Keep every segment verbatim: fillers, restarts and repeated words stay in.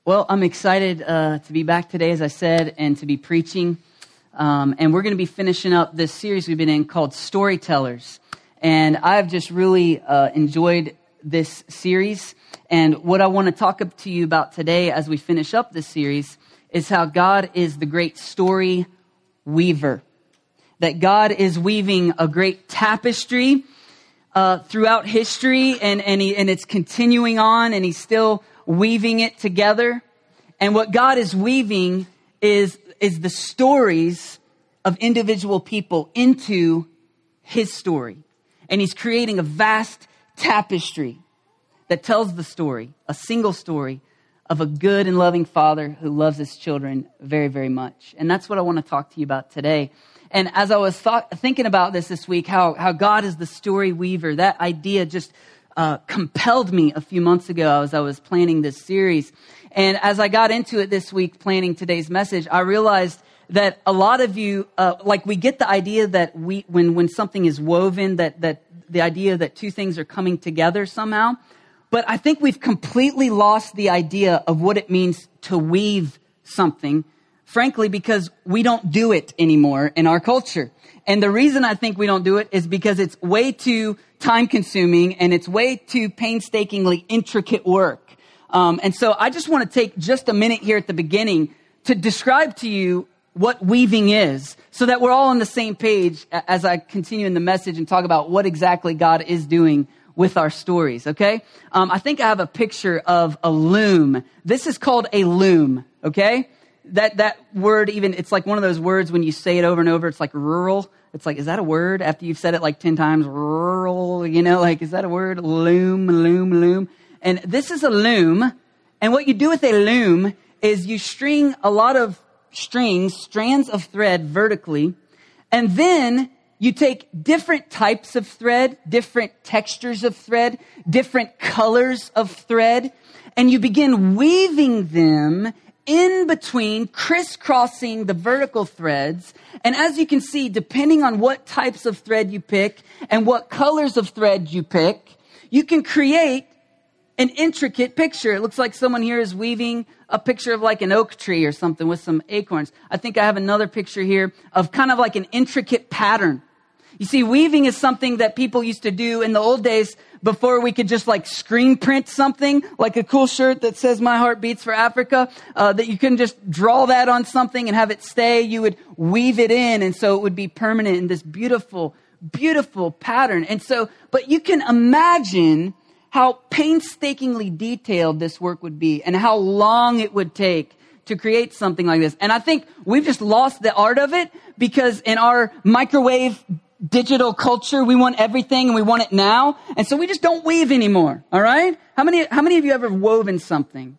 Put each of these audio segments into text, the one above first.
Well, I'm excited uh, to be back today, as I said, and to be preaching. Um, and we're going to be finishing up this series we've been in called Storytellers. And I've just really uh, enjoyed this series. And what I want to talk up to you about today as we finish up this series is how God is the great story weaver. That God is weaving a great tapestry uh, throughout history, and, and, he, and it's continuing on, and he's still weaving it together. And what God is weaving is, is the stories of individual people into his story. And he's creating a vast tapestry that tells the story, a single story of a good and loving father who loves his children very, very much. And that's what I want to talk to you about today. And as I was thought, thinking about this this week, how, how God is the story weaver, that idea just Uh, compelled me a few months ago as I was planning this series. And as I got into it this week, planning today's message, I realized that a lot of you, uh, like we get the idea that we, when, when something is woven, that, that the idea that two things are coming together somehow. But I think we've completely lost the idea of what it means to weave something, frankly, because we don't do it anymore in our culture. And the reason I think we don't do it is because it's way too time consuming and it's way too painstakingly intricate work. Um, and so I just want to take just a minute here at the beginning to describe to you what weaving is so that we're all on the same page as I continue in the message and talk about what exactly God is doing with our stories, okay? Um, I think I have a picture of a loom. This is called a loom, okay? That that word even, it's like one of those words when you say it over and over, it's like rural. It's like, is that a word? After you've said it like ten times, rural, you know, like, is that a word? Loom, loom, loom. And this is a loom. And what you do with a loom is you string a lot of strings, strands of thread vertically. And then you take different types of thread, different textures of thread, different colors of thread, and you begin weaving them in between, crisscrossing the vertical threads. And as you can see, depending on what types of thread you pick and what colors of thread you pick, you can create an intricate picture. It looks like someone here is weaving a picture of like an oak tree or something with some acorns. I think I have another picture here of kind of like an intricate pattern. You see, weaving is something that people used to do in the old days before we could just like screen print something, like a cool shirt that says "My Heart Beats for Africa," uh, that you can just draw that on something and have it stay. You would weave it in, and so it would be permanent in this beautiful, beautiful pattern. And so, but you can imagine how painstakingly detailed this work would be and how long it would take to create something like this. And I think we've just lost the art of it because in our microwave digital culture, we want everything and we want it now. And so we just don't weave anymore. All right. How many, how many of you ever woven something?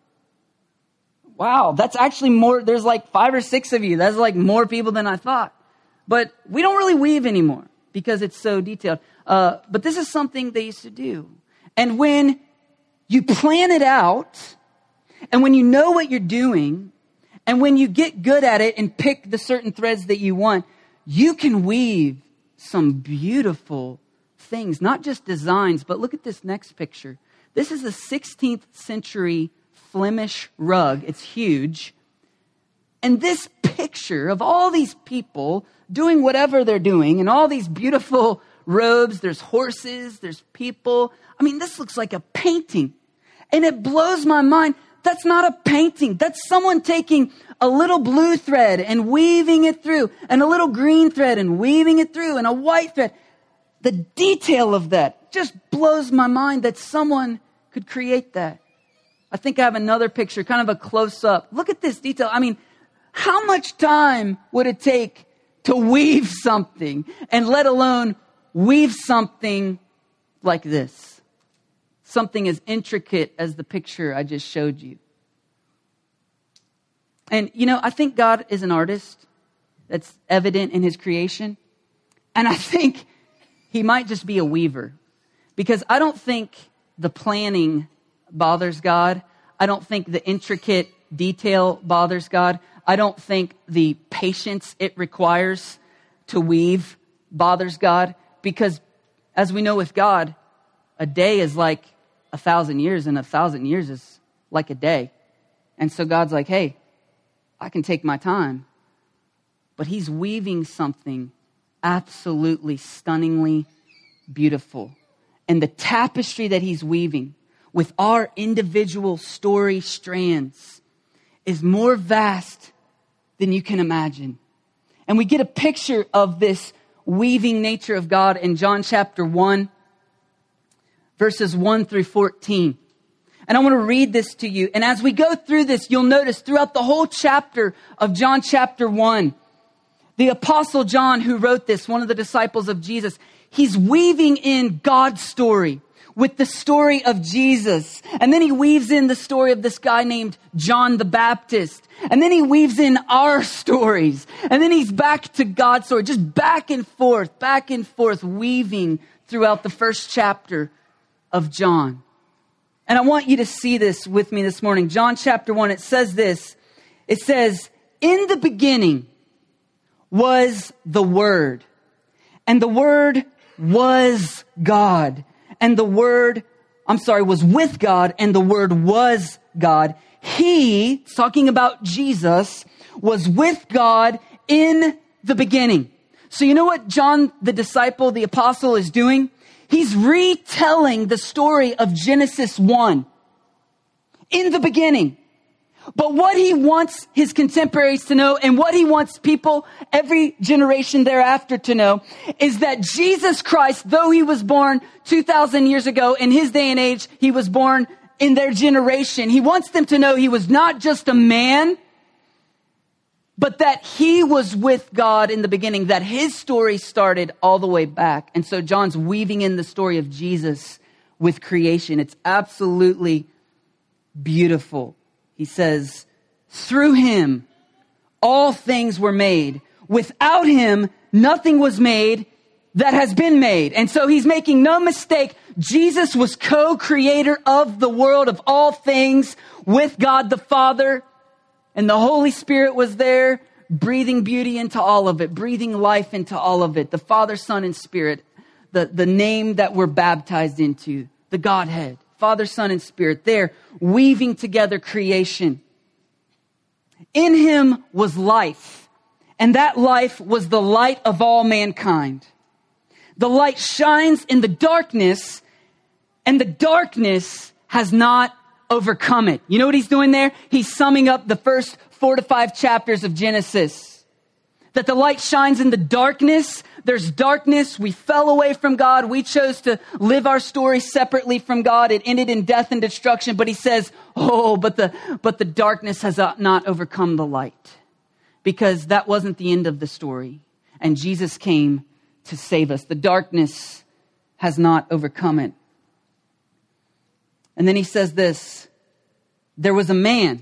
Wow. That's actually more. There's like five or six of you. That's like more people than I thought, but we don't really weave anymore because it's so detailed. Uh, but this is something they used to do. And when you plan it out and when you know what you're doing and when you get good at it and pick the certain threads that you want, you can weave some beautiful things, not just designs, but look at this next picture. This is a sixteenth century Flemish rug. It's huge. And this picture of all these people doing whatever they're doing and all these beautiful robes, there's horses, there's people. I mean, this looks like a painting. And it blows my mind. That's not a painting. That's someone taking a little blue thread and weaving it through, and a little green thread and weaving it through, and a white thread. The detail of that just blows my mind that someone could create that. I think I have another picture, kind of a close-up. Look at this detail. I mean, how much time would it take to weave something, and let alone weave something like this? Something as intricate as the picture I just showed you. And, you know, I think God is an artist. That's evident in his creation. And I think he might just be a weaver. Because I don't think the planning bothers God. I don't think the intricate detail bothers God. I don't think the patience it requires to weave bothers God. Because as we know with God, a day is like a thousand years, and a thousand years is like a day. And so God's like, hey, I can take my time. But he's weaving something absolutely stunningly beautiful. And the tapestry that he's weaving with our individual story strands is more vast than you can imagine. And we get a picture of this weaving nature of God in John chapter one, verses one through fourteen. And I want to read this to you. And as we go through this, you'll notice throughout the whole chapter of John chapter one, the Apostle John, who wrote this, one of the disciples of Jesus, he's weaving in God's story with the story of Jesus. And then he weaves in the story of this guy named John the Baptist. And then he weaves in our stories. And then he's back to God's story, just back and forth, back and forth, weaving throughout the first chapter of John. And I want you to see this with me this morning. John chapter one, it says this. It says, in the beginning was the Word, and the Word was God. And the Word, I'm sorry, was with God, and the Word was God. He, talking about Jesus, was with God in the beginning. So you know what John, the disciple, the apostle, is doing? He's retelling the story of Genesis one in the beginning. But what he wants his contemporaries to know, and what he wants people, every generation thereafter, to know, is that Jesus Christ, though he was born two thousand years ago, in his day and age, he was born in their generation. He wants them to know he was not just a man, but that he was with God in the beginning, that his story started all the way back. And so John's weaving in the story of Jesus with creation. It's absolutely beautiful. He says, through him, all things were made. Without him, nothing was made that has been made. And so he's making no mistake. Jesus was co-creator of the world, of all things, with God the Father. And the Holy Spirit was there, breathing beauty into all of it, breathing life into all of it. The Father, Son, and Spirit, the, the name that we're baptized into, the Godhead. Father, Son, and Spirit, there, weaving together creation. In him was life, and that life was the light of all mankind. The light shines in the darkness, and the darkness has not overcome it. You know what he's doing there? He's summing up the first four to five chapters of Genesis. That the light shines in the darkness. There's darkness. We fell away from God. We chose to live our story separately from God. It ended in death and destruction. But he says, oh, but the, but the darkness has not overcome the light. Because that wasn't the end of the story. And Jesus came to save us. The darkness has not overcome it. And then he says this, there was a man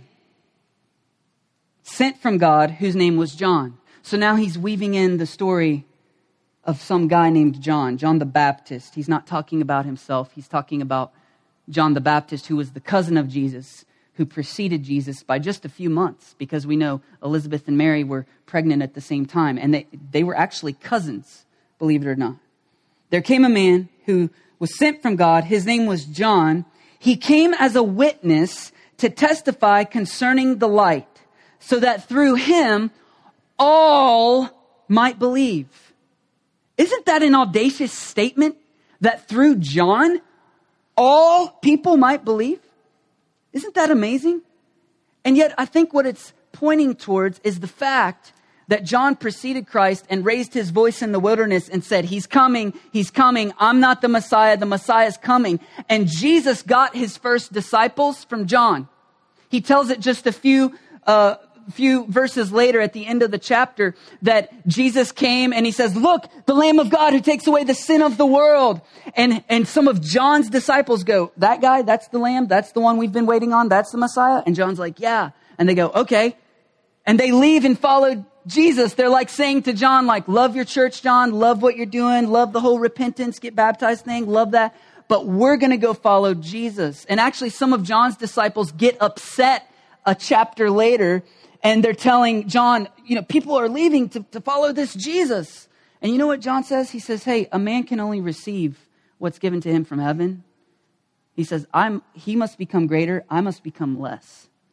sent from God whose name was John. So now he's weaving in the story of some guy named John, John the Baptist. He's not talking about himself. He's talking about John the Baptist, who was the cousin of Jesus, who preceded Jesus by just a few months, because we know Elizabeth and Mary were pregnant at the same time, and they, they were actually cousins, believe it or not. There came a man who was sent from God. His name was John. He came as a witness to testify concerning the light, so that through him all might believe. Isn't that an audacious statement? That through John, all people might believe? Isn't that amazing? And yet I think what it's pointing towards is the fact that John preceded Christ and raised his voice in the wilderness and said, he's coming, he's coming. I'm not the Messiah, the Messiah is coming. And Jesus got his first disciples from John. He tells it just a few uh few verses later at the end of the chapter that Jesus came and he says, look, the Lamb of God who takes away the sin of the world. And, and some of John's disciples go, that guy, that's the Lamb. That's the one we've been waiting on. That's the Messiah. And John's like, yeah. And they go, okay. And they leave and follow Jesus. They're like saying to John, like, love your church, John. Love what you're doing. Love the whole repentance, get baptized thing. Love that. But we're going to go follow Jesus. And actually some of John's disciples get upset a chapter later. And they're telling John, you know, people are leaving to, to follow this Jesus. And you know what John says? He says, hey, a man can only receive what's given to him from heaven. He says, I'm, he must become greater. I must become less.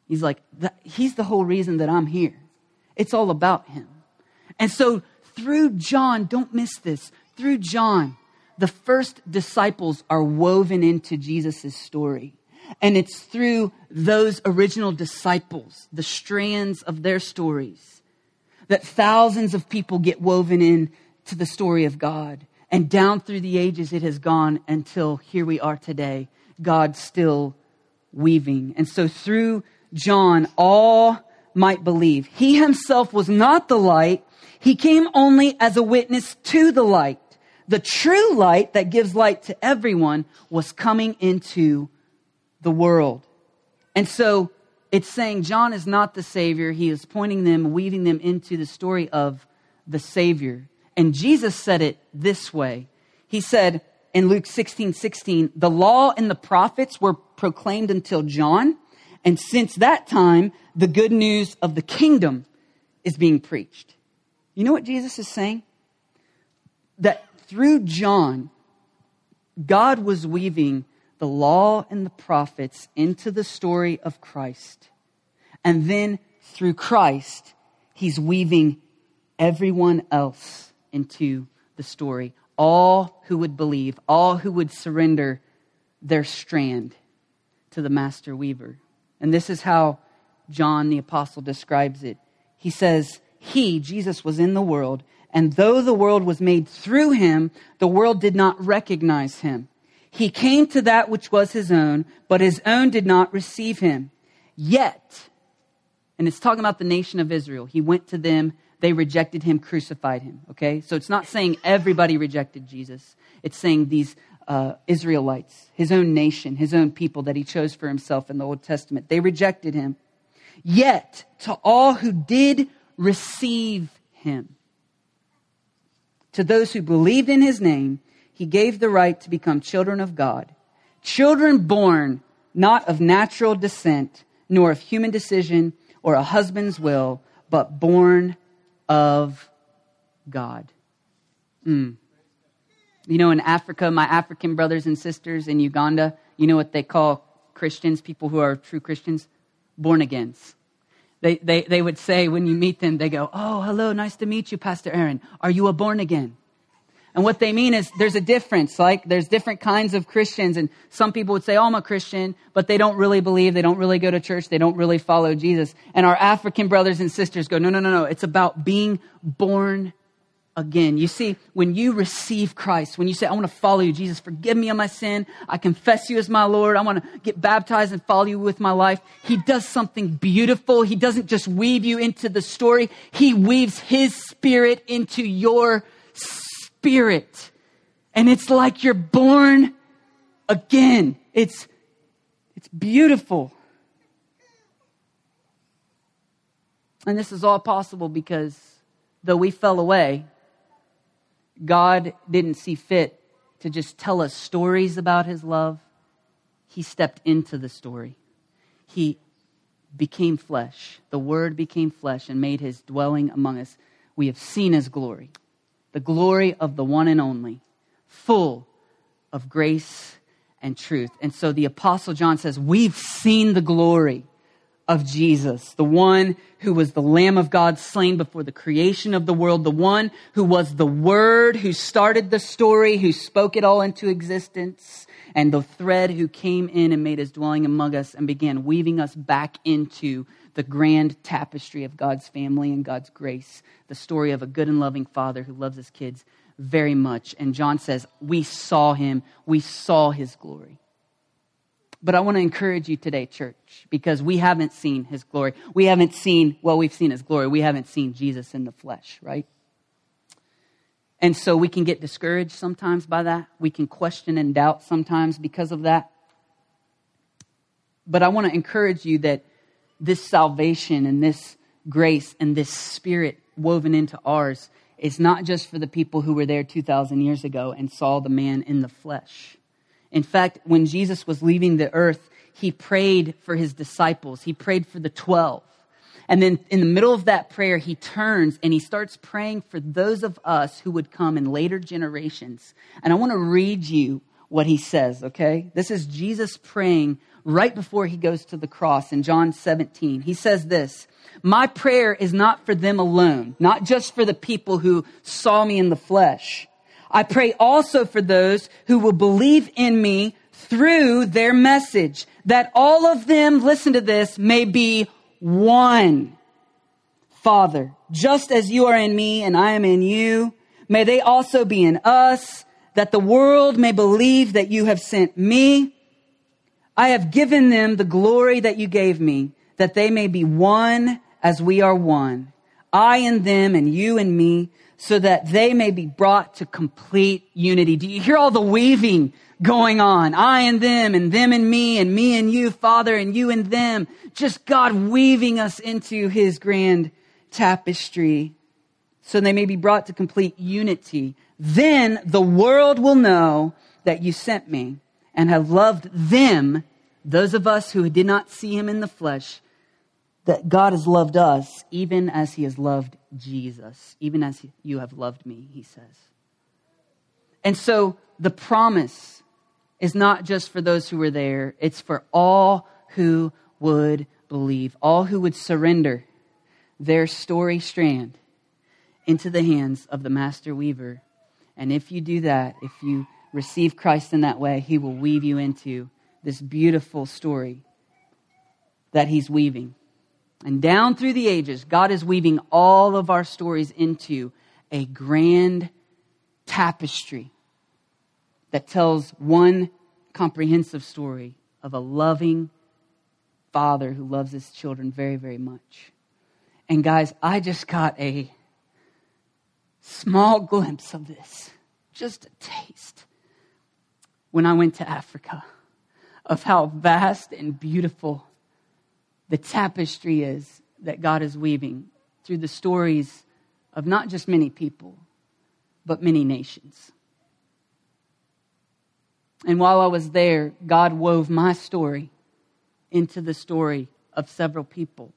He's like, he's the whole reason that I'm here. It's all about him. And so through John, don't miss this, through John, the first disciples are woven into Jesus' story. And it's through those original disciples, the strands of their stories, that thousands of people get woven in to the story of God. And down through the ages, it has gone until here we are today. God still weaving. And so through John, all might believe. He himself was not the light. He came only as a witness to the light. The true light that gives light to everyone was coming into the world. And so it's saying John is not the Savior. He is pointing them, weaving them into the story of the Savior. And Jesus said it this way. He said in Luke sixteen sixteen, the law and the prophets were proclaimed until John. And since that time, the good news of the kingdom is being preached. You know what Jesus is saying? That through John, God was weaving the law and the prophets into the story of Christ. And then through Christ, he's weaving everyone else into the story. All who would believe, all who would surrender their strand to the master weaver. And this is how John the apostle describes it. He says, he, Jesus, was in the world, and though the world was made through him, the world did not recognize him. He came to that which was his own, but his own did not receive him. Yet, and it's talking about the nation of Israel, he went to them, they rejected him, crucified him. Okay, so it's not saying everybody rejected Jesus. It's saying these uh, Israelites, his own nation, his own people that he chose for himself in the Old Testament, they rejected him. Yet, to all who did receive him, to those who believed in his name, he gave the right to become children of God. Children born not of natural descent, nor of human decision or a husband's will, but born of God. Mm. You know, in Africa, my African brothers and sisters in Uganda, you know what they call Christians, people who are true Christians? Born agains. They, they, they would say when you meet them, they go, oh, hello, nice to meet you, Pastor Aaron. Are you a born again? And what they mean is there's a difference. Like there's different kinds of Christians. And some people would say, oh, I'm a Christian, but they don't really believe. They don't really go to church. They don't really follow Jesus. And our African brothers and sisters go, no, no, no, no. It's about being born again. You see, when you receive Christ, when you say, I want to follow you, Jesus, forgive me of my sin. I confess you as my Lord. I want to get baptized and follow you with my life. He does something beautiful. He doesn't just weave you into the story. He weaves his spirit into your spirit. And it's like you're born again. It's, it's beautiful. And this is all possible because though we fell away, God didn't see fit to just tell us stories about his love. He stepped into the story. He became flesh. The Word became flesh and made his dwelling among us. We have seen his glory. The glory of the one and only, full of grace and truth. And so the Apostle John says, we've seen the glory of Jesus, the one who was the Lamb of God slain before the creation of the world, the one who was the Word, who started the story, who spoke it all into existence, and the thread who came in and made his dwelling among us and began weaving us back into the grand tapestry of God's family and God's grace, the story of a good and loving Father who loves his kids very much. And John says, we saw him, we saw his glory. But I want to encourage you today, church, because we haven't seen his glory. We haven't seen, well, we've seen his glory. We haven't seen Jesus in the flesh, right? And so we can get discouraged sometimes by that. We can question and doubt sometimes because of that. But I want to encourage you that this salvation and this grace and this spirit woven into ours is not just for the people who were there two thousand years ago and saw the man in the flesh. In fact, when Jesus was leaving the earth, he prayed for his disciples. He prayed for the twelve. And then in the middle of that prayer, he turns and he starts praying for those of us who would come in later generations. And I want to read you what he says, okay? This is Jesus praying right before he goes to the cross in John seventeen. He says this, "My prayer is not for them alone, not just for the people who saw me in the flesh. I pray also for those who will believe in me through their message, that all of them," listen to this, "may be one. Father, just as you are in me and I am in you, may they also be in us, that the world may believe that you have sent me. I have given them the glory that you gave me, that they may be one as we are one. I and them and you and me, so that they may be brought to complete unity." Do you hear all the weaving going on? I and them and them and me and me and you, Father, and you and them. Just God weaving us into his grand tapestry so they may be brought to complete unity. Then the world will know that you sent me and have loved them, those of us who did not see him in the flesh, that God has loved us even as he has loved Jesus, even as you have loved me, he says. And so the promise is not just for those who were there. It's for all who would believe, all who would surrender their story strand into the hands of the master weaver. And if you do that, if you receive Christ in that way, he will weave you into this beautiful story that he's weaving. And down through the ages, God is weaving all of our stories into a grand tapestry that tells one comprehensive story of a loving father who loves his children very, very much. And guys, I just got a small glimpse of this, just a taste, when I went to Africa, of how vast and beautiful the tapestry is that God is weaving through the stories of not just many people, but many nations. And while I was there, God wove my story into the story of several people.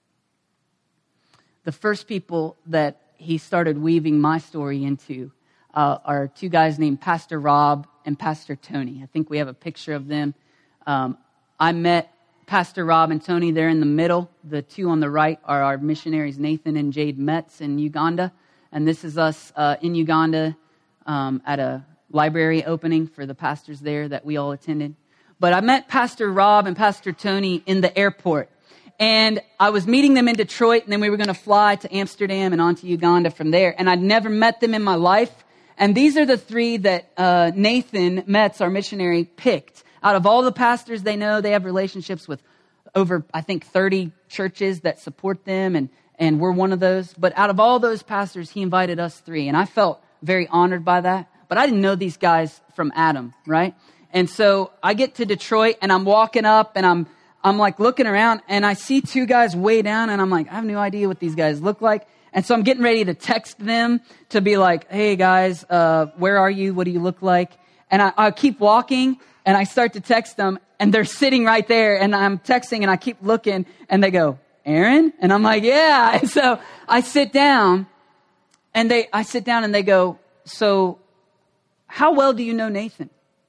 The first people that he started weaving my story into uh, are two guys named Pastor Rob and Pastor Tony. I think we have a picture of them. Um, I met Pastor Rob and Tony. They're in the middle. The two on the right are our missionaries, Nathan and Jade Metz in Uganda. And this is us uh, in Uganda um, at a library opening for the pastors there that we all attended. But I met Pastor Rob and Pastor Tony in the airport. And I was meeting them in Detroit, and then we were going to fly to Amsterdam and on to Uganda from there. And I'd never met them in my life. And these are the three that uh, Nathan Metz, our missionary, picked. Out of all the pastors they know, they have relationships with over, I think, thirty churches that support them, and, and we're one of those. But out of all those pastors, he invited us three. And I felt very honored by that. But I didn't know these guys from Adam, right? And so I get to Detroit, and I'm walking up, and I'm I'm like looking around, and I see two guys way down, and I'm like, I have no idea what these guys look like. And so I'm getting ready to text them to be like, hey guys, uh, where are you? What do you look like? And I, I keep walking, and I start to text them, and they're sitting right there, and I'm texting, and I keep looking, and they go, Aaron? And I'm like, yeah. And so I sit down, and they, I sit down, and they go, so how well do you know Nathan?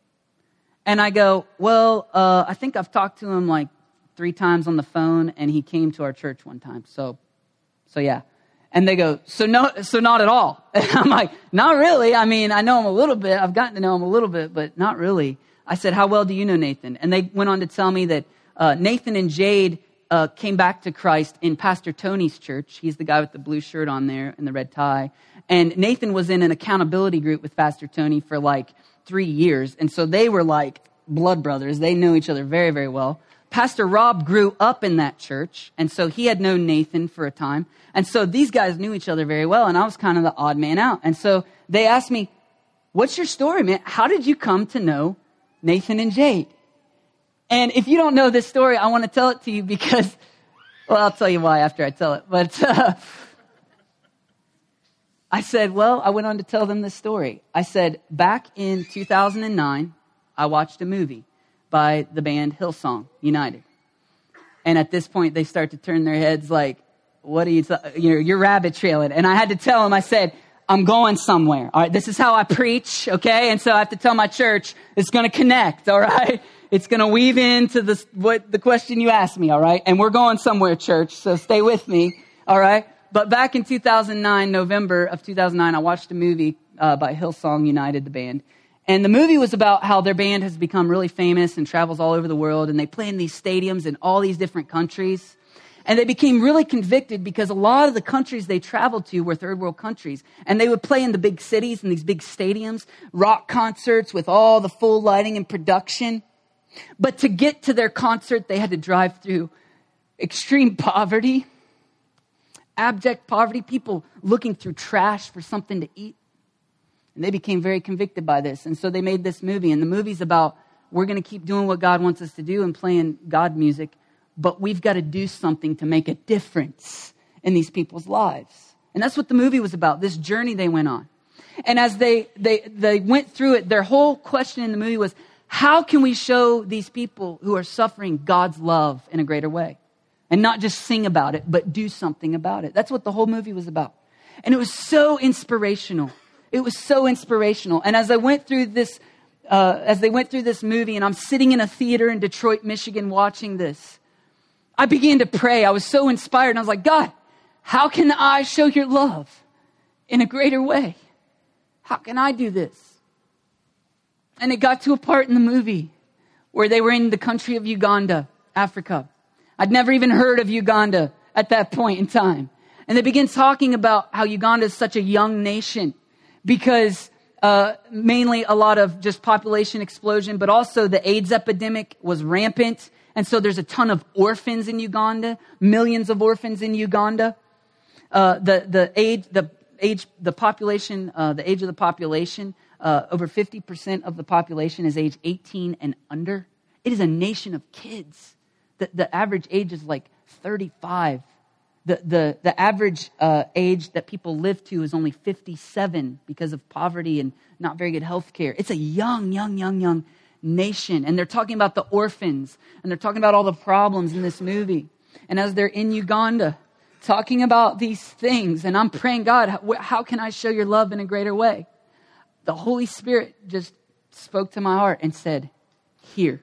And I go, well, uh, I think I've talked to him like three times on the phone, and he came to our church one time. So, so yeah. And they go, so no, so not at all. And I'm like, not really. I mean, I know him a little bit. I've gotten to know him a little bit, but not really. I said, how well do you know Nathan? And they went on to tell me that uh, Nathan and Jade uh, came back to Christ in Pastor Tony's church. He's the guy with the blue shirt on there and the red tie. And Nathan was in an accountability group with Pastor Tony for like three years. And so they were like blood brothers. They knew each other very, very well. Pastor Rob grew up in that church, and so he had known Nathan for a time. And so these guys knew each other very well, and I was kind of the odd man out. And so they asked me, what's your story, man? How did you come to know Nathan and Jade? And if you don't know this story, I want to tell it to you because, well, I'll tell you why after I tell it. But uh, I said, well, I went on to tell them this story. I said, back in two thousand nine, I watched a movie by the band Hillsong United. And at this point, they start to turn their heads like, what are you, th- you know, you're rabbit trailing. And I had to tell them, I said, I'm going somewhere. All right. This is how I preach. Okay. And so I have to tell my church it's going to connect. All right. It's going to weave into this, what the question you asked me. All right. And we're going somewhere, church. So stay with me. All right. But back in two thousand nine, November of two thousand nine, I watched a movie uh, by Hillsong United, the band. And the movie was about how their band has become really famous and travels all over the world. And they play in these stadiums in all these different countries. And they became really convicted because a lot of the countries they traveled to were third world countries. And they would play in the big cities, in these big stadiums, rock concerts with all the full lighting and production. But to get to their concert, they had to drive through extreme poverty, abject poverty, people looking through trash for something to eat. And they became very convicted by this. And so they made this movie. And the movie's about, we're going to keep doing what God wants us to do and playing God music. But we've got to do something to make a difference in these people's lives. And that's what the movie was about, this journey they went on. And as they, they, they went through it, their whole question in the movie was, how can we show these people who are suffering God's love in a greater way? And not just sing about it, but do something about it. That's what the whole movie was about. And it was so inspirational. It was so inspirational. And as I went through this, uh, as they went through this movie, and I'm sitting in a theater in Detroit, Michigan, watching this, I began to pray. I was so inspired. And I was like, God, how can I show your love in a greater way? How can I do this? And it got to a part in the movie where they were in the country of Uganda, Africa. I'd never even heard of Uganda at that point in time. And they began talking about how Uganda is such a young nation because uh, mainly a lot of just population explosion, but also the AIDS epidemic was rampant. And so there's a ton of orphans in Uganda, millions of orphans in Uganda. Uh, the the age the age the population uh, the age of the population uh, over fifty percent of the population is age eighteen and under. It is a nation of kids. The the average age is like thirty-five. The the the average uh, age that people live to is only fifty-seven because of poverty and not very good health care. It's a young young young young nation. And they're talking about the orphans, and they're talking about all the problems in this movie. And as they're in Uganda talking about these things, and I'm praying, God, how, how can I show your love in a greater way? The Holy Spirit just spoke to my heart and said, here.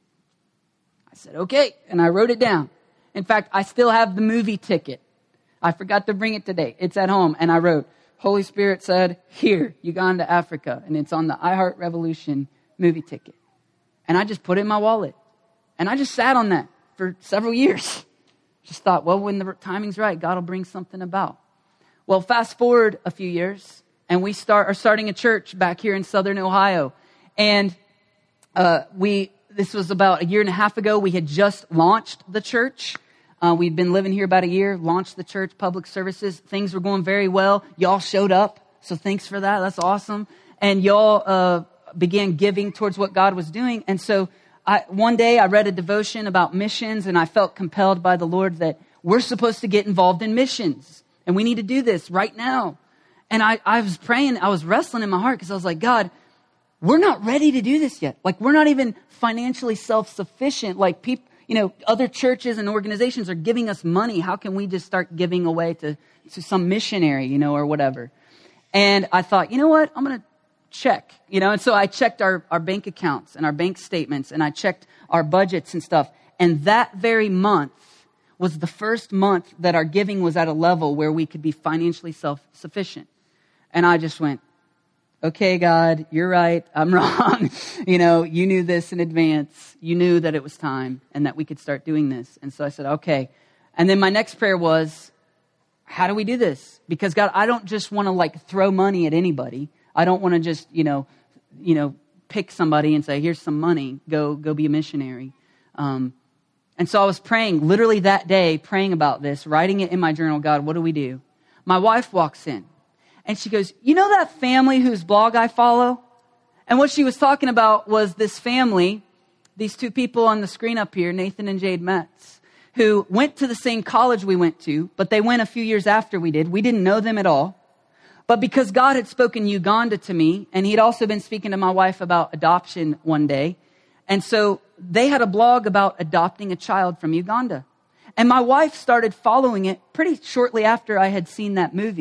I said, okay. And I wrote it down. In fact, I still have the movie ticket. I forgot to bring it today. It's at home. And I wrote, Holy Spirit said, here, Uganda, Africa. And it's on the iHeart Revolution movie ticket. And I just put it in my wallet. And I just sat on that for several years. Just thought, well, when the timing's right, God will bring something about. Well, fast forward a few years, and we start are starting a church back here in Southern Ohio. And uh, we this was about a year and a half ago. We had just launched the church. Uh, we'd been living here about a year, launched the church, public services. Things were going very well. Y'all showed up, so thanks for that. That's awesome. And y'all uh, began giving towards what God was doing. And so I, one day I read a devotion about missions, and I felt compelled by the Lord that we're supposed to get involved in missions. And we need to do this right now. And I, I was praying, I was wrestling in my heart because I was like, God, we're not ready to do this yet. Like, we're not even financially self-sufficient. Like, people, you know, other churches and organizations are giving us money. How can we just start giving away to, to some missionary, you know, or whatever? And I thought, you know what? I'm going to check, you know. And so I checked our, our bank accounts and our bank statements, and I checked our budgets and stuff. And that very month was the first month that our giving was at a level where we could be financially self-sufficient. And I just went, okay, God, you're right. I'm wrong. You know, you knew this in advance. You knew that it was time and that we could start doing this. And so I said, okay. And then my next prayer was, how do we do this? Because God, I don't just want to like throw money at anybody. I don't want to just, you know, you know, pick somebody and say, here's some money. Go, go be a missionary. Um, and so I was praying literally that day, praying about this, writing it in my journal. God, what do we do? My wife walks in. And she goes, you know that family whose blog I follow? And what she was talking about was this family, these two people on the screen up here, Nathan and Jade Metz, who went to the same college we went to, but they went a few years after we did. We didn't know them at all. But because God had spoken Uganda to me, and he'd also been speaking to my wife about adoption one day, and so they had a blog about adopting a child from Uganda. And my wife started following it pretty shortly after I had seen that movie.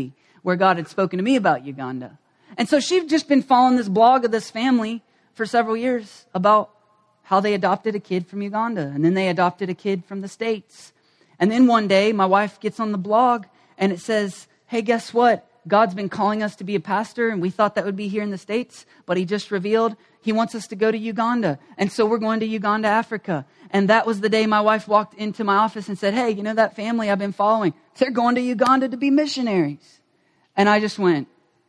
where God had spoken to me about Uganda. And so she'd just been following this blog of this family for several years about how they adopted a kid from Uganda. And then they adopted a kid from the States. And then one day, my wife gets on the blog and it says, hey, guess what? God's been calling us to be a pastor, and we thought that would be here in the States, but he just revealed he wants us to go to Uganda. And so we're going to Uganda, Africa. And that was the day my wife walked into my office and said, hey, you know that family I've been following? They're going to Uganda to be missionaries. And I just went,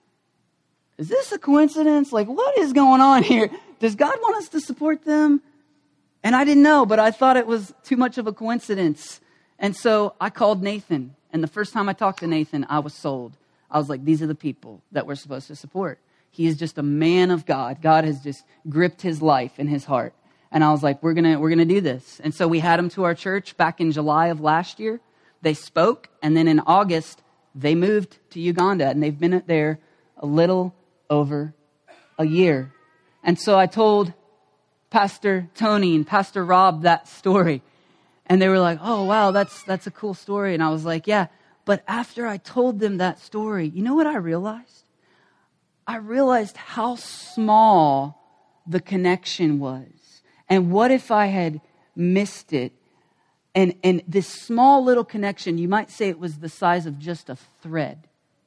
is this a coincidence? Like, what is going on here? Does God want us to support them? And I didn't know, but I thought it was too much of a coincidence. And so I called Nathan. And the first time I talked to Nathan, I was sold. I was like, these are the people that we're supposed to support. He is just a man of God. God has just gripped his life and his heart. And I was like, we're going to we're gonna do this. And so we had them to our church back in July of last year. They spoke. And then in August, they moved to Uganda. And they've been there a little over a year. And so I told Pastor Tony and Pastor Rob that story. And they were like, oh, wow, that's that's a cool story. And I was like, yeah. But after I told them that story, you know what I realized? I realized how small the connection was. And what if I had missed it? And, and this small little connection, you might say it was the size of just a thread.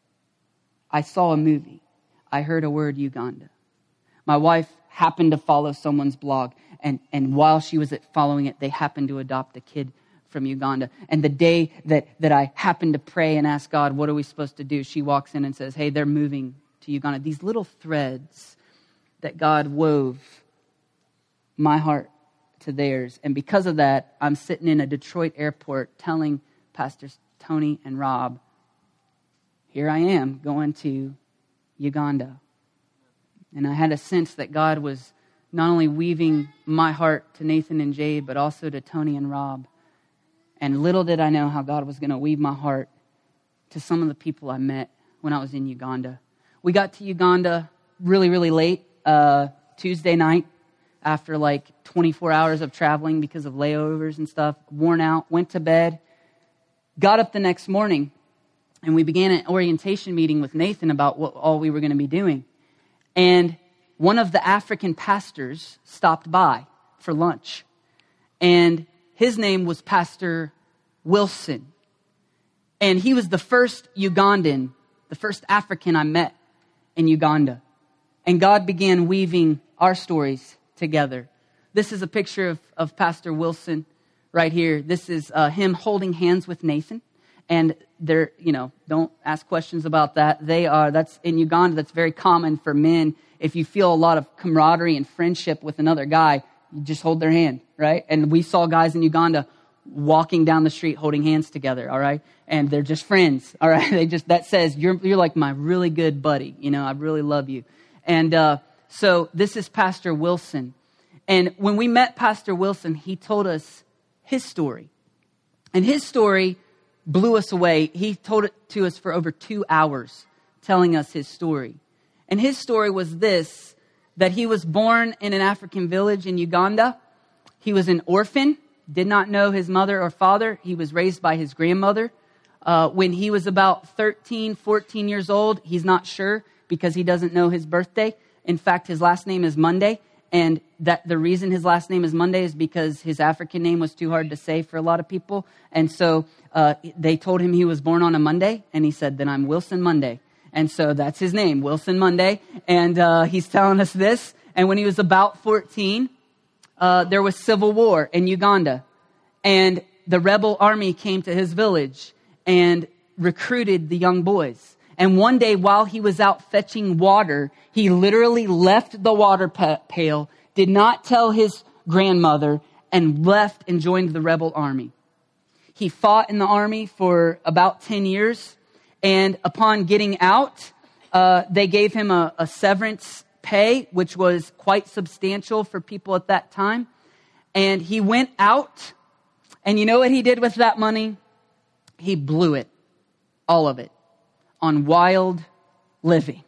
I saw a movie. I heard a word, Uganda. My wife happened to follow someone's blog. And, and while she was following it, they happened to adopt a kid from Uganda. And the day that, that I happened to pray and ask God, what are we supposed to do? She walks in and says, hey, they're moving to Uganda. These little threads that God wove my heart to theirs. And because of that, I'm sitting in a Detroit airport telling Pastors Tony and Rob, here I am going to Uganda. And I had a sense that God was not only weaving my heart to Nathan and Jade, but also to Tony and Rob. And little did I know how God was going to weave my heart to some of the people I met when I was in Uganda. We got to Uganda really, really late, uh, Tuesday night, after like twenty-four hours of traveling because of layovers and stuff, worn out, went to bed, got up the next morning, and we began an orientation meeting with Nathan about what all we were going to be doing. And one of the African pastors stopped by for lunch. And his name was Pastor Wilson. And he was the first Ugandan, the first African I met in Uganda. And God began weaving our stories together. This is a picture of, of Pastor Wilson right here. This is uh, him holding hands with Nathan. And they're, you know, don't ask questions about that. They are, that's in Uganda, that's very common for men. If you feel a lot of camaraderie and friendship with another guy, you just hold their hand, right? And we saw guys in Uganda walking down the street holding hands together, all right? And they're just friends, all right? They just, that says, you're you're like my really good buddy, you know, I really love you. And uh, so this is Pastor Wilson. And when we met Pastor Wilson, he told us his story. And his story blew us away. He told it to us for over two hours, telling us his story. And his story was this, that he was born in an African village in Uganda. He was an orphan, did not know his mother or father. He was raised by his grandmother. Uh, when he was about thirteen, fourteen years old, he's not sure because he doesn't know his birthday. In fact, his last name is Monday. And that the reason his last name is Monday is because his African name was too hard to say for a lot of people. And so uh, they told him he was born on a Monday. And he said, then I'm Wilson Monday. And so that's his name, Wilson Monday. And uh, he's telling us this. And when he was about fourteen, uh, there was civil war in Uganda. And the rebel army came to his village and recruited the young boys. And one day while he was out fetching water, he literally left the water pail, did not tell his grandmother, and left and joined the rebel army. He fought in the army for about ten years. And upon getting out, uh, they gave him a, a severance pay, which was quite substantial for people at that time. And he went out, and you know what he did with that money? He blew it, all of it, on wild living.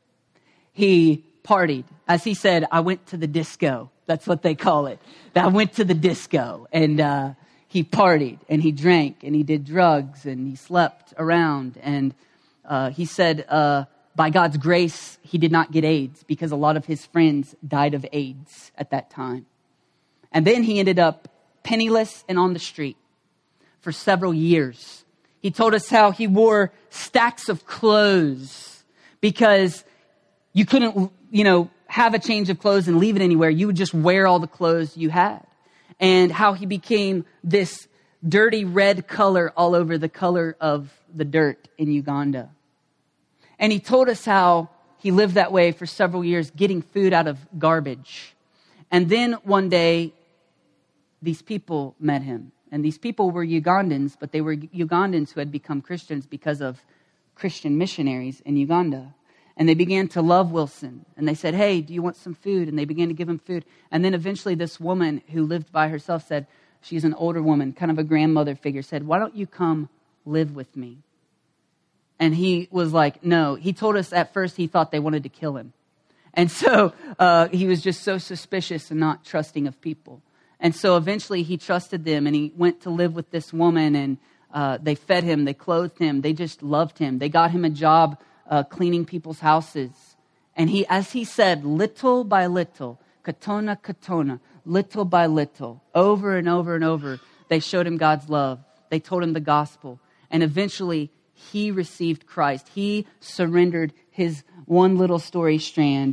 He partied. As he said, I went to the disco. That's what they call it. I went to the disco, and uh, he partied, and he drank, and he did drugs, and he slept around. And uh, he said, uh, by God's grace, he did not get AIDS because a lot of his friends died of AIDS at that time. And then he ended up penniless and on the street for several years. He told us how he wore stacks of clothes because you couldn't, you know, have a change of clothes and leave it anywhere. You would just wear all the clothes you had. And how he became this dirty red color all over the color of the dirt in Uganda. And he told us how he lived that way for several years, getting food out of garbage. And then one day, these people met him. And these people were Ugandans, but they were Ugandans who had become Christians because of Christian missionaries in Uganda. And they began to love Wilson. And they said, hey, do you want some food? And they began to give him food. And then eventually this woman who lived by herself said, she's an older woman, kind of a grandmother figure, said, why don't you come live with me? And he was like, no. He told us at first he thought they wanted to kill him. And so uh, he was just so suspicious and not trusting of people. And so eventually he trusted them and he went to live with this woman and uh, they fed him, they clothed him, they just loved him. They got him a job Uh, cleaning people's houses. And he, as he said, little by little, katona, katona, little by little, over and over and over, they showed him God's love. They told him the gospel. And eventually, he received Christ. He surrendered his one little story strand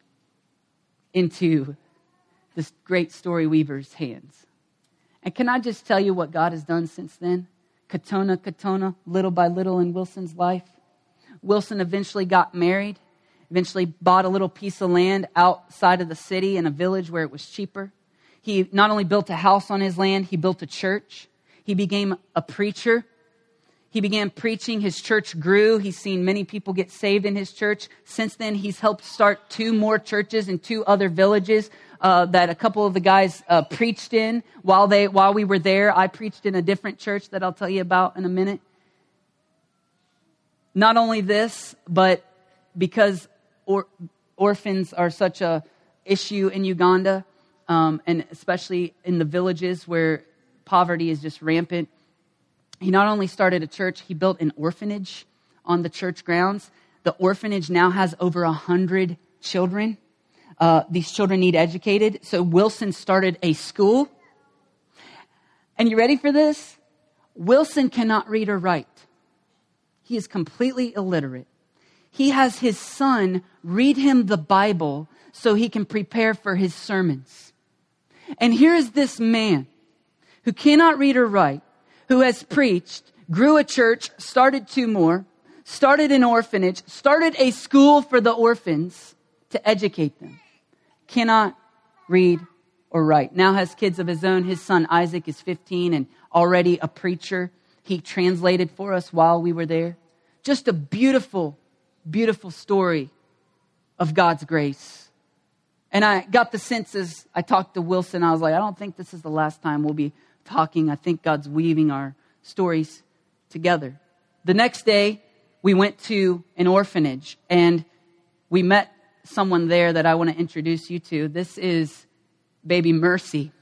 into this great story weaver's hands. And can I just tell you what God has done since then? Katona, katona, little by little in Wilson's life. Wilson eventually got married, eventually bought a little piece of land outside of the city in a village where it was cheaper. He not only built a house on his land, he built a church. He became a preacher. He began preaching. His church grew. He's seen many people get saved in his church. Since then, he's helped start two more churches in two other villages uh, that a couple of the guys uh, preached in while they while we were there. I preached in a different church that I'll tell you about in a minute. Not only this, but because or, orphans are such a issue in Uganda, um, and especially in the villages where poverty is just rampant, he not only started a church, he built an orphanage on the church grounds. The orphanage now has over a hundred children. Uh, these children need educated. So Wilson started a school. And you ready for this? Wilson cannot read or write. He is completely illiterate. He has his son read him the Bible so he can prepare for his sermons. And here is this man who cannot read or write, who has preached, grew a church, started two more, started an orphanage, started a school for the orphans to educate them. Cannot read or write. Now has kids of his own. His son Isaac is fifteen and already a preacher. He translated for us while we were there. Just a beautiful, beautiful story of God's grace. And I got the sense as I talked to Wilson, I was like, I don't think this is the last time we'll be talking. I think God's weaving our stories together. The next day, we went to an orphanage and we met someone there that I want to introduce you to. This is baby Mercy.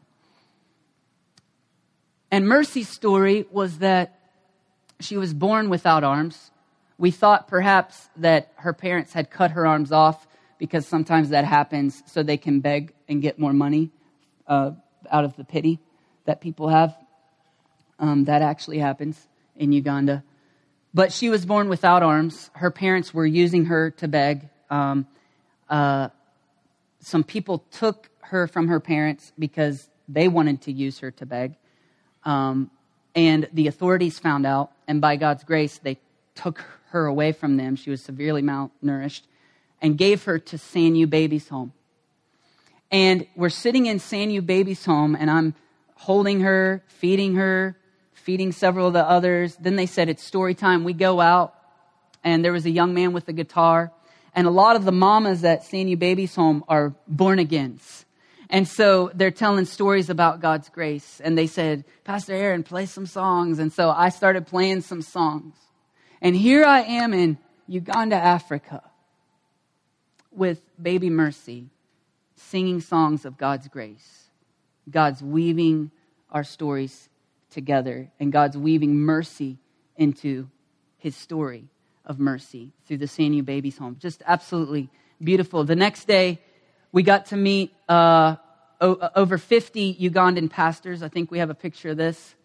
And Mercy's story was that she was born without arms. We thought perhaps that her parents had cut her arms off because sometimes that happens so they can beg and get more money uh, out of the pity that people have. Um, that actually happens in Uganda. But she was born without arms. Her parents were using her to beg. Um, uh, some people took her from her parents because they wanted to use her to beg. Um, and the authorities found out, and by God's grace, they took her away from them. She was severely malnourished and gave her to Sanyu Babies Home. And we're sitting in Sanyu Babies Home, and I'm holding her, feeding her, feeding several of the others. Then they said, it's story time. We go out, and there was a young man with a guitar. And a lot of the mamas at Sanyu Babies Home are born-agains. And so they're telling stories about God's grace. And they said, Pastor Aaron, play some songs. And so I started playing some songs. And here I am in Uganda, Africa, with baby Mercy, singing songs of God's grace. God's weaving our stories together. And God's weaving Mercy into his story. of mercy through the Sanyu Babies Home. Just absolutely beautiful. The next day, we got to meet uh, o- over fifty Ugandan pastors. I think we have a picture of this.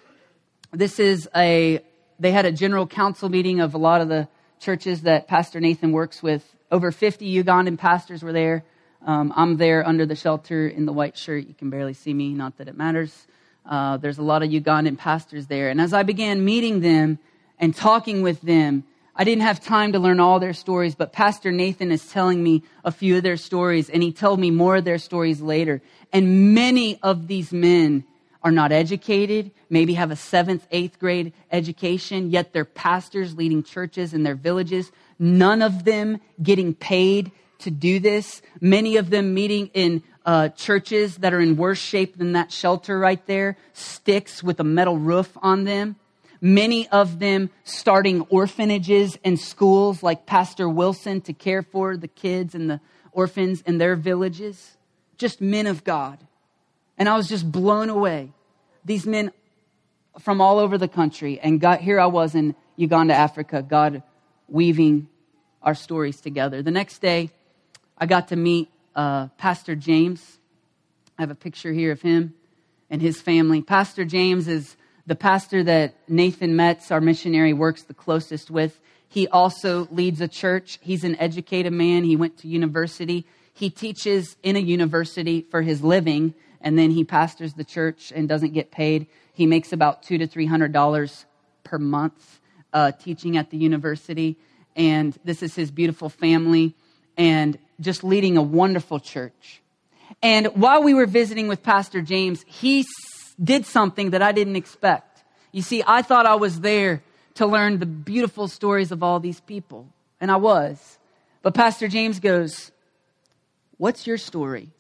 This is a, they had a general council meeting of a lot of the churches that Pastor Nathan works with. Over fifty Ugandan pastors were there. Um, I'm there under the shelter in the white shirt. You can barely see me, not that it matters. Uh, there's a lot of Ugandan pastors there. And as I began meeting them and talking with them, I didn't have time to learn all their stories, but Pastor Nathan is telling me a few of their stories, and he told me more of their stories later. And many of these men are not educated, maybe have a seventh, eighth grade education, yet they're pastors leading churches in their villages. None of them getting paid to do this. Many of them meeting in uh, churches that are in worse shape than that shelter right there, sticks with a metal roof on them. Many of them starting orphanages and schools like Pastor Wilson to care for the kids and the orphans in their villages. Just men of God. And I was just blown away. These men from all over the country. And God, here I was in Uganda, Africa, God weaving our stories together. The next day, I got to meet uh, Pastor James. I have a picture here of him and his family. Pastor James is the pastor that Nathan Metz, our missionary, works the closest with. He also leads a church. He's an educated man. He went to university. He teaches in a university for his living, and then he pastors the church and doesn't get paid. He makes about two to three hundred dollars per month uh, teaching at the university. And this is his beautiful family and just leading a wonderful church. And while we were visiting with Pastor James, he did something that I didn't expect. You see, I thought I was there to learn the beautiful stories of all these people. And I was. But Pastor James goes, "What's your story?"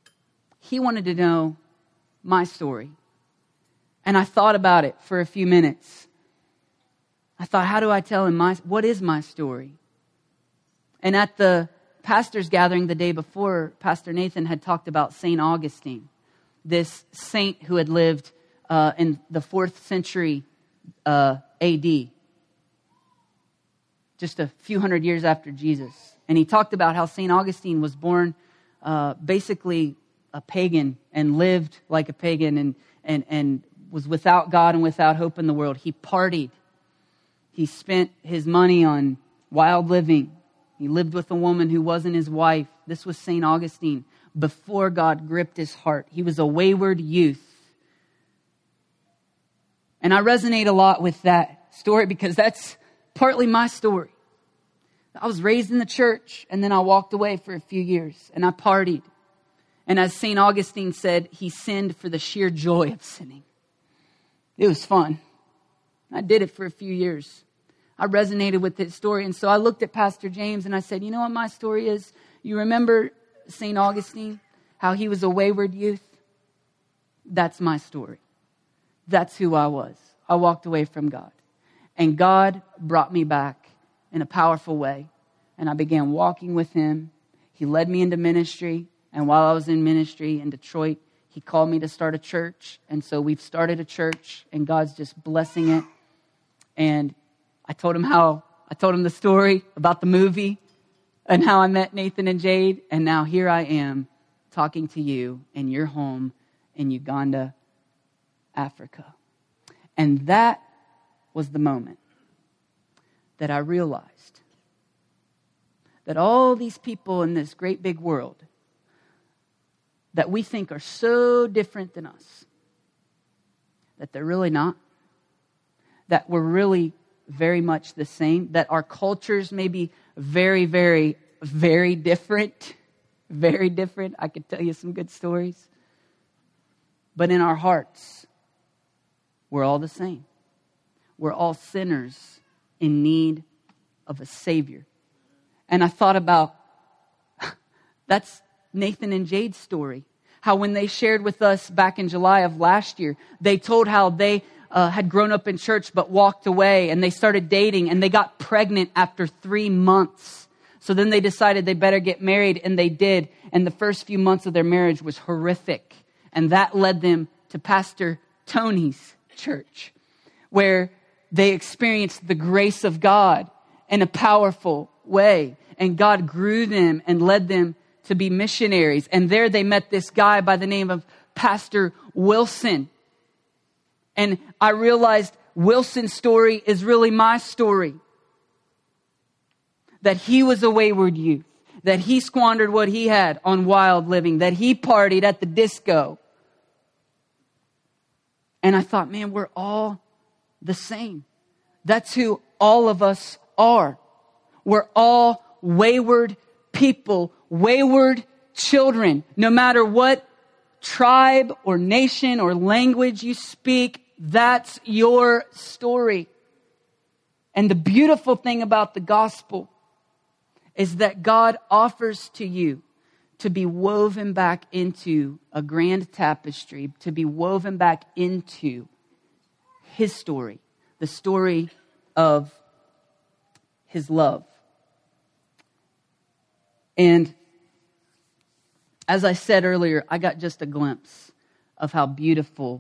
He wanted to know my story. And I thought about it for a few minutes. I thought, how do I tell him my, what is my story? And at the pastor's gathering the day before, Pastor Nathan had talked about Saint Augustine, this saint who had lived uh, in the fourth century uh, A D, just a few hundred years after Jesus. And he talked about how Saint Augustine was born uh, basically a pagan and lived like a pagan and, and, and was without God and without hope in the world. He partied. He spent his money on wild living. He lived with a woman who wasn't his wife. This was Saint Augustine before God gripped his heart. He was a wayward youth. And I resonate a lot with that story because that's partly my story. I was raised in the church and then I walked away for a few years and I partied. And as Saint Augustine said, he sinned for the sheer joy of sinning. It was fun. I did it for a few years. I resonated with his story. And so I looked at Pastor James and I said, you know what my story is? You remember Saint Augustine, how he was a wayward youth? That's my story. That's who I was. I walked away from God. And God brought me back in a powerful way. And I began walking with him. He led me into ministry. And while I was in ministry in Detroit, he called me to start a church. And so we've started a church and God's just blessing it. And I told him how, I told him the story about the movie and how I met Nathan and Jade. And now here I am talking to you in your home in Uganda, Africa. And that was the moment that I realized that all these people in this great big world that we think are so different than us, that they're really not, that we're really very much the same, that our cultures may be very, very, very different, very different. I could tell you some good stories. But in our hearts, we're all the same. We're all sinners in need of a Savior. And I thought about, that's Nathan and Jade's story. How when they shared with us back in July of last year, they told how they uh, had grown up in church but walked away and they started dating and they got pregnant after three months. So then they decided they better get married and they did. And the first few months of their marriage was horrific. And that led them to Pastor Tony's church, where they experienced the grace of God in a powerful way. And God grew them and led them to be missionaries. And there they met this guy by the name of Pastor Wilson. And I realized Wilson's story is really my story. That he was a wayward youth. That he squandered what he had on wild living. That he partied at the disco. And I thought, man, we're all the same. That's who all of us are. We're all wayward people, wayward children. No matter what tribe or nation or language you speak, that's your story. And the beautiful thing about the gospel is that God offers to you to be woven back into a grand tapestry, to be woven back into His story, the story of His love. And as I said earlier, I got just a glimpse of how beautiful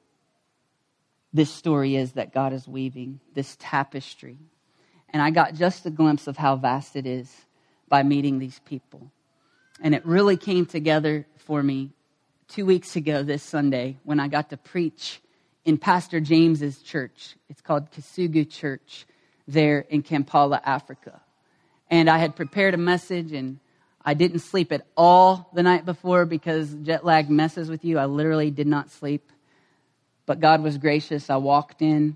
this story is that God is weaving, this tapestry. And I got just a glimpse of how vast it is by meeting these people. And it really came together for me two weeks ago this Sunday when I got to preach in Pastor James's church. It's called Kisugu Church there in Kampala, Africa. And I had prepared a message, and I didn't sleep at all the night before because jet lag messes with you. I literally did not sleep. But God was gracious. I walked in,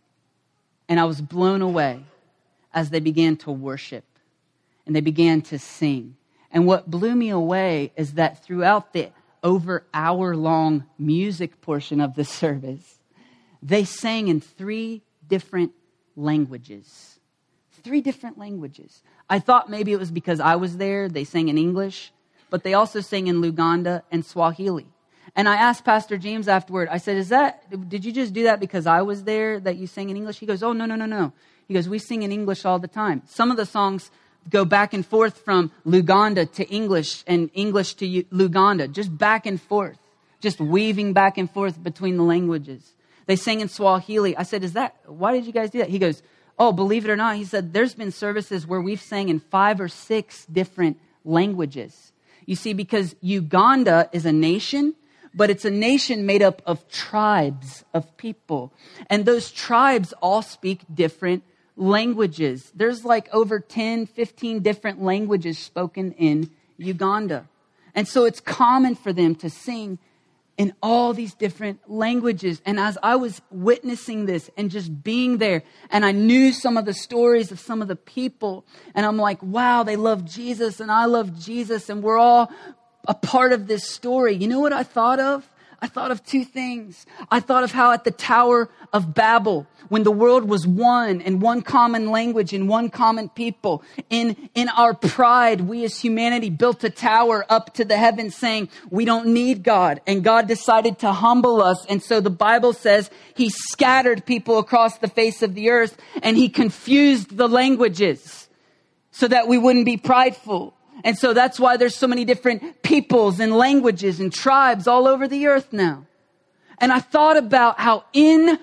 and I was blown away as they began to worship and they began to sing. And what blew me away is that throughout the over hour-long music portion of the service, they sang in three different languages. Three different languages. I thought maybe it was because I was there, they sang in English, but they also sang in Luganda and Swahili. And I asked Pastor James afterward, I said, "Is that, did you just do that because I was there that you sang in English?" He goes, "Oh, no, no, no, no." He goes, "We sing in English all the time." Some of the songs go back and forth from Luganda to English and English to Luganda, just back and forth, just weaving back and forth between the languages. They sang in Swahili. I said, "Is that, why did you guys do that?" He goes, "Oh, believe it or not," he said, "there's been services where we've sang in five or six different languages." You see, because Uganda is a nation, but it's a nation made up of tribes of people. And those tribes all speak different languages. There's like over ten, fifteen different languages spoken in Uganda. And so it's common for them to sing in all these different languages. And as I was witnessing this and just being there, and I knew some of the stories of some of the people, and I'm like, wow, they love Jesus and I love Jesus, and we're all a part of this story. You know what I thought of? I thought of two things. I thought of how at the Tower of Babel, when the world was one and one common language and one common people, in, in our pride, we as humanity built a tower up to the heavens saying, we don't need God. And God decided to humble us. And so the Bible says He scattered people across the face of the earth, and He confused the languages so that we wouldn't be prideful. And so that's why there's so many different peoples and languages and tribes all over the earth now. And I thought about how in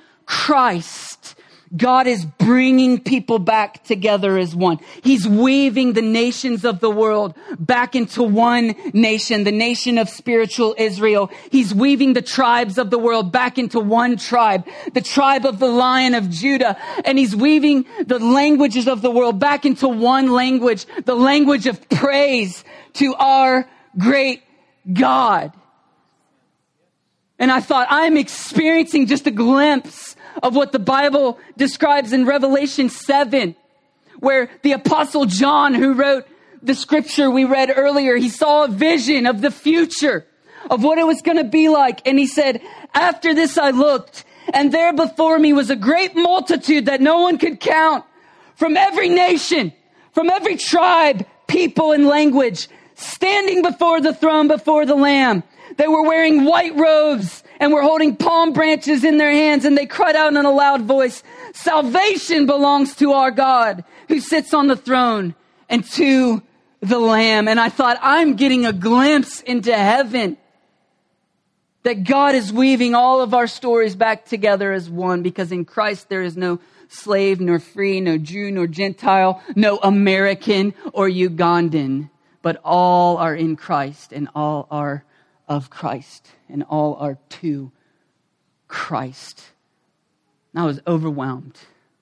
Christ, God is bringing people back together as one. He's weaving the nations of the world back into one nation, the nation of spiritual Israel. He's weaving the tribes of the world back into one tribe, the tribe of the Lion of Judah. And He's weaving the languages of the world back into one language, the language of praise to our great God. And I thought, I'm experiencing just a glimpse of what the Bible describes in Revelation seven, where the Apostle John, who wrote the scripture we read earlier, he saw a vision of the future, of what it was going to be like. And he said, "After this I looked, and there before me was a great multitude that no one could count, from every nation, from every tribe, people, and language, standing before the throne, before the Lamb. They were wearing white robes and were holding palm branches in their hands, and they cried out in a loud voice, 'Salvation belongs to our God who sits on the throne and to the Lamb.'" And I thought, I'm getting a glimpse into heaven, that God is weaving all of our stories back together as one, because in Christ there is no slave nor free, no Jew nor Gentile, no American or Ugandan, but all are in Christ and all are of Christ and all are to Christ. And I was overwhelmed.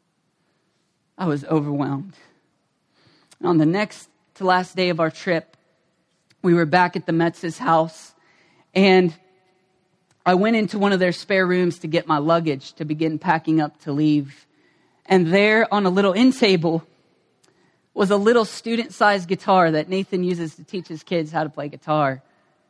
I was overwhelmed. On the next to last day of our trip, we were back at the Metz's house, and I went into one of their spare rooms to get my luggage to begin packing up to leave. And there on a little end table was a little student-sized guitar that Nathan uses to teach his kids how to play guitar.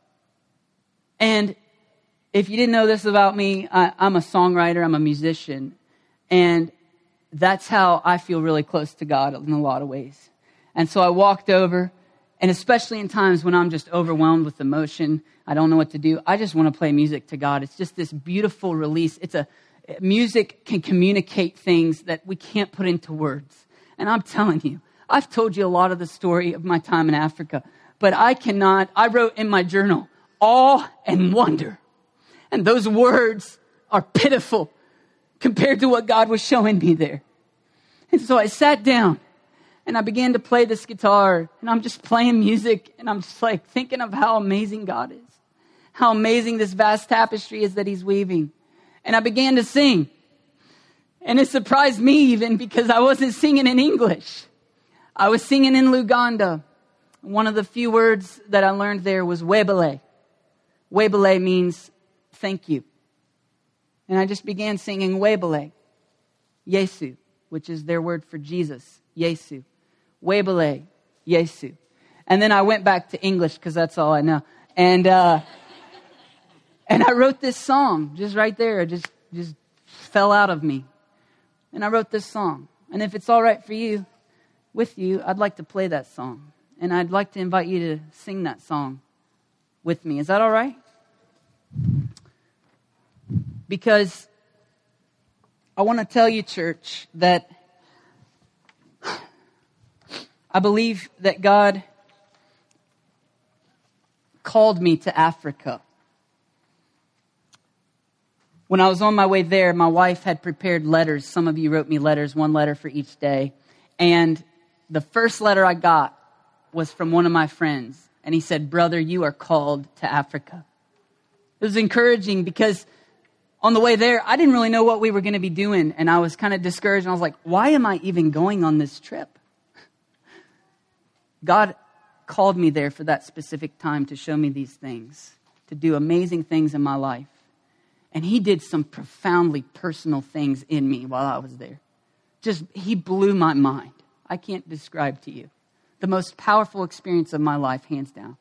And if you didn't know this about me, I, I'm a songwriter, I'm a musician, and that's how I feel really close to God in a lot of ways. And so I walked over, and especially in times when I'm just overwhelmed with emotion, I don't know what to do, I just want to play music to God. It's just this beautiful release. It's a music can communicate things that we can't put into words. And I'm telling you, I've told you a lot of the story of my time in Africa, but I cannot, I wrote in my journal, awe and wonder. And those words are pitiful compared to what God was showing me there. And so I sat down and I began to play this guitar, and I'm just playing music, and I'm just like thinking of how amazing God is, how amazing this vast tapestry is that he's weaving. And I began to sing. And it surprised me even because I wasn't singing in English. I was singing in Luganda. One of the few words that I learned there was Webele. Webele means thank you. And I just began singing Webele, Yesu, which is their word for Jesus, Yesu. Webele, Yesu. And then I went back to English because that's all I know. And uh, and I wrote this song just right there. It just, just fell out of me. And I wrote this song. And if it's all right for you, with you, I'd like to play that song. And I'd like to invite you to sing that song with me. Is that all right? Because I want to tell you, church, that I believe that God called me to Africa. When I was on my way there, my wife had prepared letters. Some of you wrote me letters, one letter for each day. And the first letter I got was from one of my friends. And he said, "Brother, you are called to Africa." It was encouraging because on the way there, I didn't really know what we were going to be doing. And I was kind of discouraged. And I was like, why am I even going on this trip? God called me there for that specific time to show me these things, to do amazing things in my life. And he did some profoundly personal things in me while I was there. Just, he blew my mind. I can't describe to you. The most powerful experience of my life, hands down.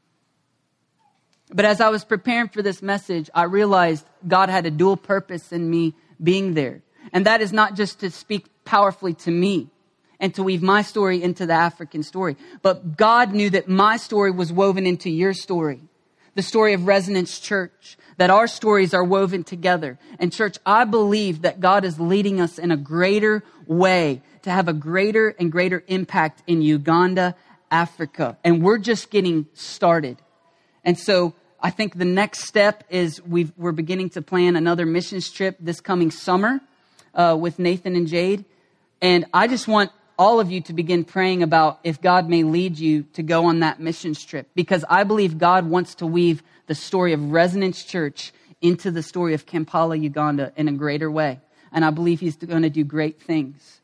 But as I was preparing for this message, I realized God had a dual purpose in me being there. And that is not just to speak powerfully to me and to weave my story into the African story. But God knew that my story was woven into your story. The story of Resonance Church. That our stories are woven together. And church, I believe that God is leading us in a greater way to have a greater and greater impact in Uganda, Africa. And we're just getting started. And so I think the next step is we've, we're beginning to plan another missions trip this coming summer uh, with Nathan and Jade. And I just want all of you to begin praying about if God may lead you to go on that missions trip. Because I believe God wants to weave the story of Resonance Church into the story of Kampala, Uganda in a greater way. And I believe he's going to do great things.